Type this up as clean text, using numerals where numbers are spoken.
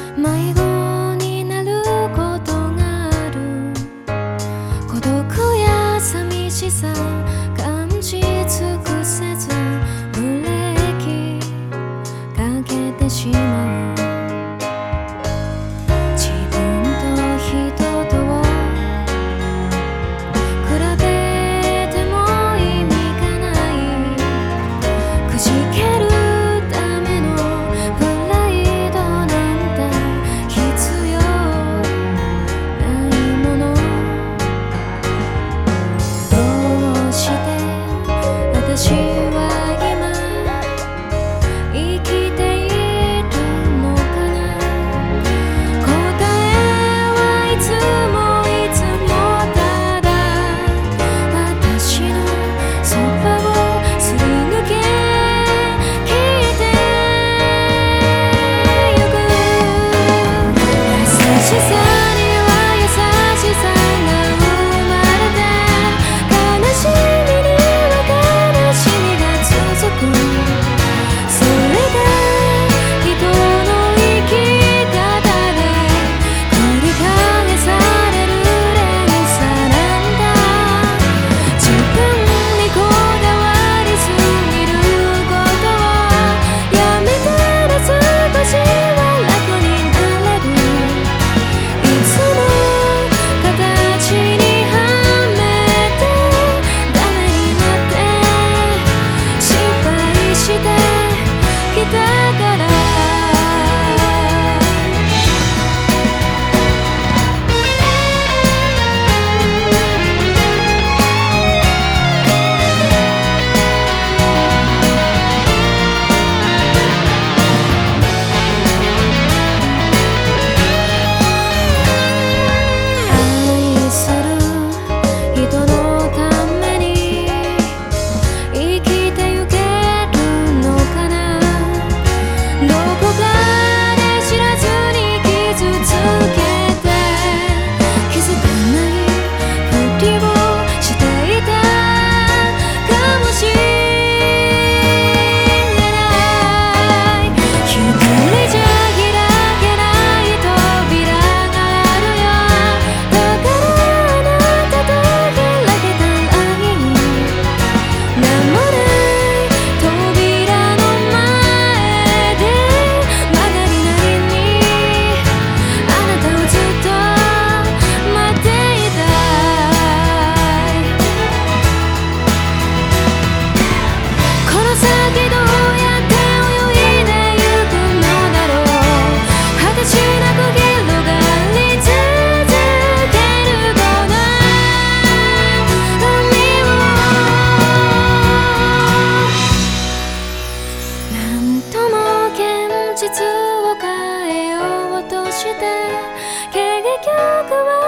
迷子になることがある。孤独や寂しさ感じ尽くせずブレーキかけてしまう。自分と人とを比べても意味がない。くじけるためのプライドなんて必要ないもの。どうして私は今生きているのかな。答えはいつもいつもただ私のそばをすり抜け消えてゆく。優しさには優しさが生まれて、悲しみには悲しみが続く。それが人の生き方で繰り返される連鎖なんだ。自分にこだわりすぎることはやめたら少しは楽になれる。いつも形にはめてダメになって失敗してきたから。愛する人のために生きてゆけるのかな。どこかで知らずに傷つけて気づかないふりをしていたかもしれない。一人じゃ開けない扉があるよ。だからあなたと開けた愛に名もない扉の前で曲がりなりにあなたをずっと待っていたい。この先どうやって泳いでゆくのだろう。果てしなく広がり続けるこの海をなんとも現実を変えようとして結局は